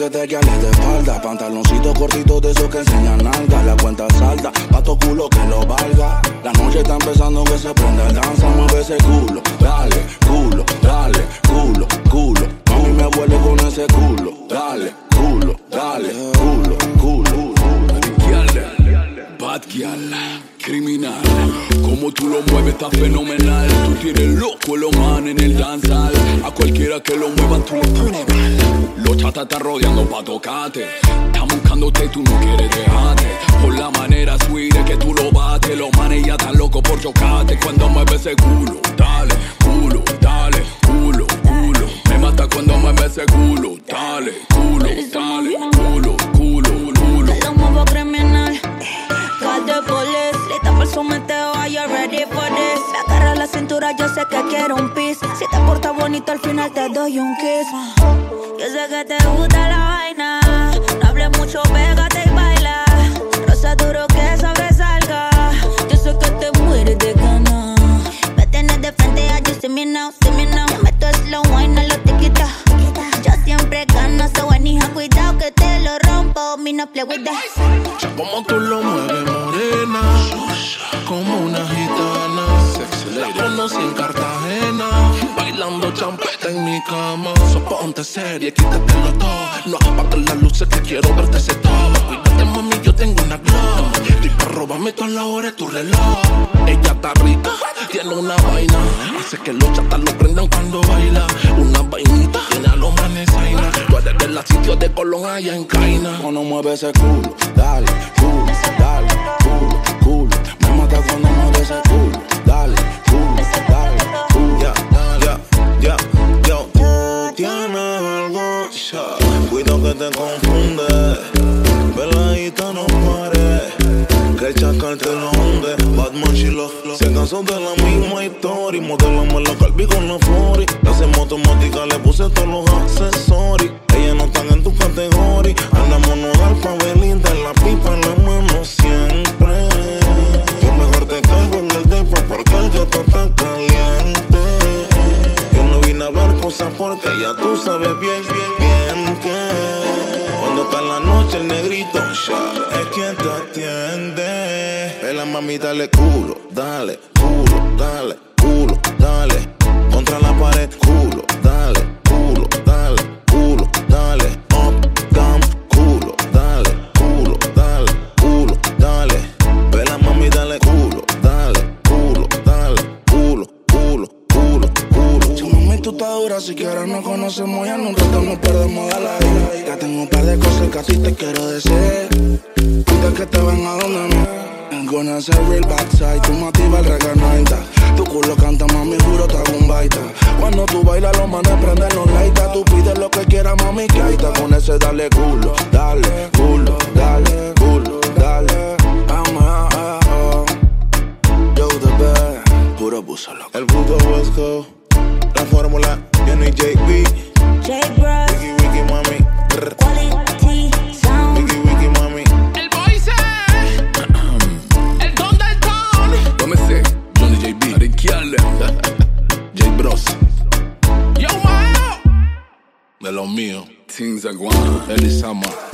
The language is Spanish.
que te quieres de espalda. Pantaloncito cortito de esos que enseñan nalga. La cuenta salda, pa' tu culo que lo valga. La noche está empezando que se prende el danza. Mueve ese culo, dale, culo, dale, culo, culo. Mami me huele con ese culo, dale, culo, dale, culo, culo. Bad girl, criminal. Como tú lo mueves está fenomenal. Tú tienes loco los man en el danzal. A cualquiera que lo mueva tú le pones mal. Los chatas están rodeando pa' tocarte. Están buscándote y tú no quieres dejarte. Por la manera sweet que tú lo bates. Los manes ya están locos por chocarte. Cuando mueves ese culo, dale, culo, dale, culo, culo. Me mata cuando mueves ese culo, dale, culo, dale, culo, culo, culo. Te lo muevo criminal. Call the police, lista por someteo, are you ready for this? Me agarra la cintura, yo sé que quiero un piece. Si te portas bonito, al final te doy un kiss. Yo sé que te gusta la vaina. No hables mucho, pégate y baila. Rosa duro que sobresalga. Yo sé que te mueres de ganas. Me tienes de frente, a you see me now, see me now. Me meto slow wine a lo tiquita. Yo siempre gano, so hija, cuidado que te lo rompo. Me no play with that. Como tú lo mueves, morena, como una gitana. La conocí en Cartagena, bailando champeta en mi cama. So ponte seria, quítatelo todo. No apagues las luces que quiero verte ese todo. Cuídate mami, yo tengo una glow. Y para robarme toda la hora es tu reloj. Ella está rica, tiene una vaina. Hace que los chatas lo prendan cuando baila. Una vainita, tiene a los manes zaina. Tú eres de la sitio de Colón allá en Caina. Cuando mueve ese culo, dale, culo, dale, culo, culo. Me mata cuando mueve ese culo, dale, culo, dale, culo. Ya, tú tienes algo, cuidado que te confunde. Veladita no pare, que el chacal te lo hunde. Batman y los se cansó de la misma historia. Modelamos la Calvi con la Flori. La hacemos automática, le puse todos los accesorios. Ellas no están en tu categoría. Andamos nodal pa' ver linda, la pipa en la mano siempre. Yo mejor te cargo en el depo porque el gato está caliente. Yo no vine a hablar cosas porque ya tú sabes bien que cuando está en la noche el negrito es quien te atiende. Vela mami, dale culo, dale, culo, dale, culo, dale. Contra la pared, culo, dale, culo, dale, culo, dale. Up, down, culo, dale, culo, dale, culo, dale. Vela mami, dale culo, dale, culo, dale, culo, culo, culo, culo. Si mami tú estás dura, si quieres nos conocemos ya. En un rato nos perdemos de la vida. Ya tengo un par de cosas que a ti te quiero decir. Antes que te ven a donde me gonna hacer real backside. Tú me activas el reggae. Tu culo canta, mami, juro te hago un baita. Cuando tú bailas los manes prenden los lightas. Tú pides lo que quieras, mami, que ahí está. Con ese dale culo, dale, culo, dale, culo, dale. Yo the best, puro abuso loco. El puto West Coast, la fórmula, viene JB, J-Bros, Wiki, mami. quality sound. Wiki, mami. El Boise, el Don del Don. ¿Cómo sé? Johnny JB, Riquiarle, J-Bros. Yo, Mao. De los míos, Things are going. Elisama.